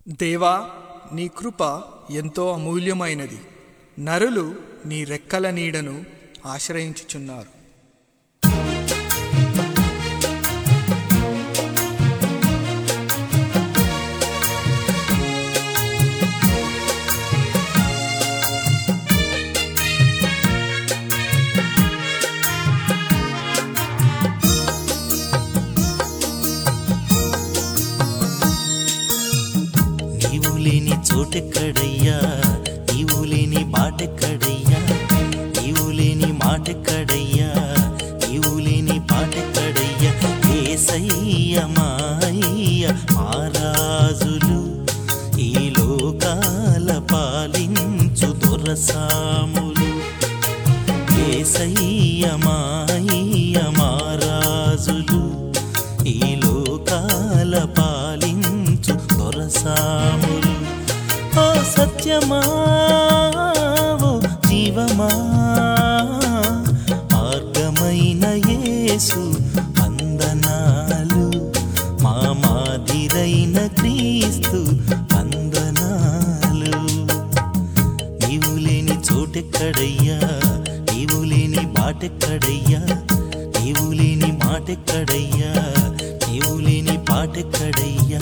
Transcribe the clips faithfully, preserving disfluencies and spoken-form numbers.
దేవా, నీ కృప ఎంతో అమూల్యమైనది. నరులు నీ రెక్కల నీడను ఆశ్రయించుచున్నారు. నీవు లేని చోటెక్కడయ్యా, నీవు లేని బాటెక్కడయ్యా, నీవు లేని మాటెక్కడయ్యా, నీవు లేని పాటెక్కడయ్యా. యేసయ్య మాయ్య మా రాజులు, ఈ లోకాల పాలించు దొరసాములు. యేసయ్య మాయ్య మా రాజులు, ఈ లోకాల పాలించు దొరసాములు. ఓ సత్యమా, ఓ జీవమా, మార్గమైన యేసు వందనాలు. మా మాదిరైన క్రీస్తు వందనాలు. నీవు లేని చోటెక్కడయ్యా, నీవు లేని బాటెక్కడయ్యా, నీవు లేని మాటెక్కడయ్యా, నీవు లేని పాటెక్కడయ్యా.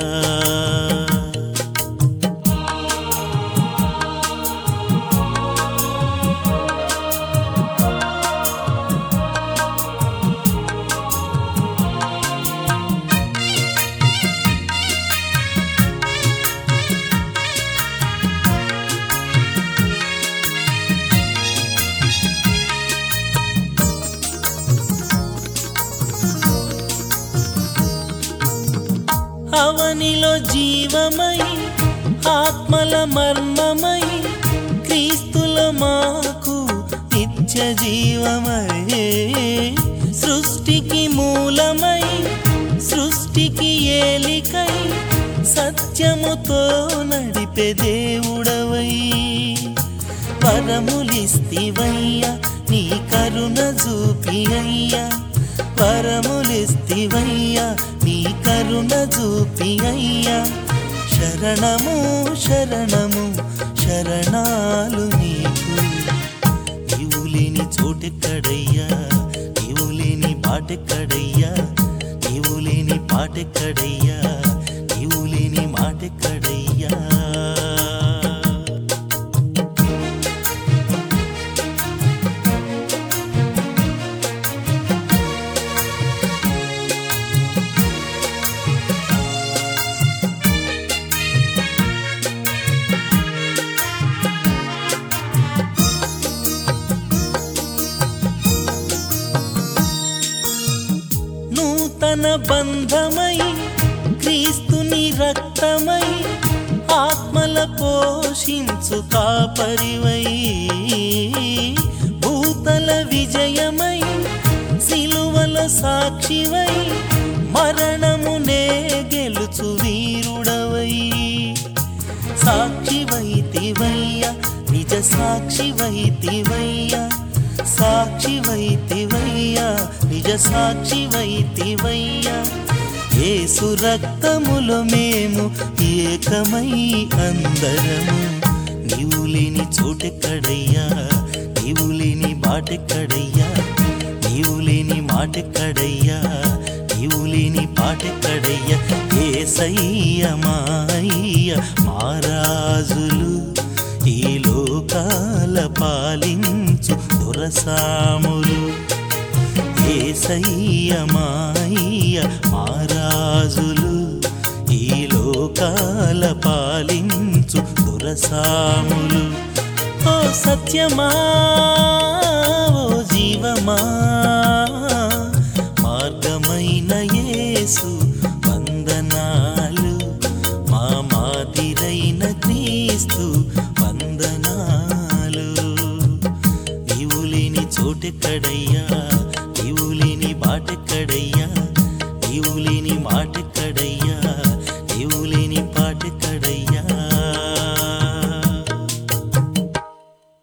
అవనిలో జీవమై, ఆత్మల మర్మమై, క్రీస్తుల మాకు నిత్య జీవమై. సృష్టికి మూలమై, సృష్టికి ఏలికై, సత్యముతో నడిపే దేవుడవై. వరములిస్తివయ్యా, నీ కరుణ చూపి అయ్యా, వరములిస్తివయ్యా, నీ కరుణ చూపి అయ్యా. శరణము శరణము శరణాలు నీకు. నీవు లేని చోటెక్కడయ్యా, నీవు లేని బాటెక్కడయ్యా, నీవు లేని పాటెక్కడయ్యా, నీవు లేని మాటెక్కడయ్యా. నూతన బంధమై, క్రీస్తుని రక్తమై, ఆత్మల పోషించు కాపరివై. భూతల విజయమై, సిలువల సాక్షివై, మరణమునే గెలుచు వీరుడవై. సాక్షివైతివయ్యా, నిజ సాక్షివైతివయ్యా, సాక్షివైతివయ్యా, నిజ సాక్షివైతివయ్యా. యేసు రక్తములో మేము ఏకమై అందరము. నీవు లేని చోటెక్కడయ్యా, నీవు లేని బాటెక్కడయ్యా, నీవు లేని మాటెక్కడయ్యా, నీవు లేని పాటెక్కడయ్యా. యేసయ్య మాయ్య మా రాజులు, ఈ లోకాల పాలించు దొరసాములు. యేసయ్య మాయ్య మా రాజులు, ఈ లోకాల పాలించు దొరసాములు. ఓ సత్యమా, ఓ జీవమా, మార్గమైన యేసు వందనాలు. మా మాదిరైన క్రీస్తు వందనాలు. నీవు లేని చోటెక్కడయ్యా, నీవు లేని బాటెక్కడయ్యా, నీవు లేని మాటెక్కడయ్యా.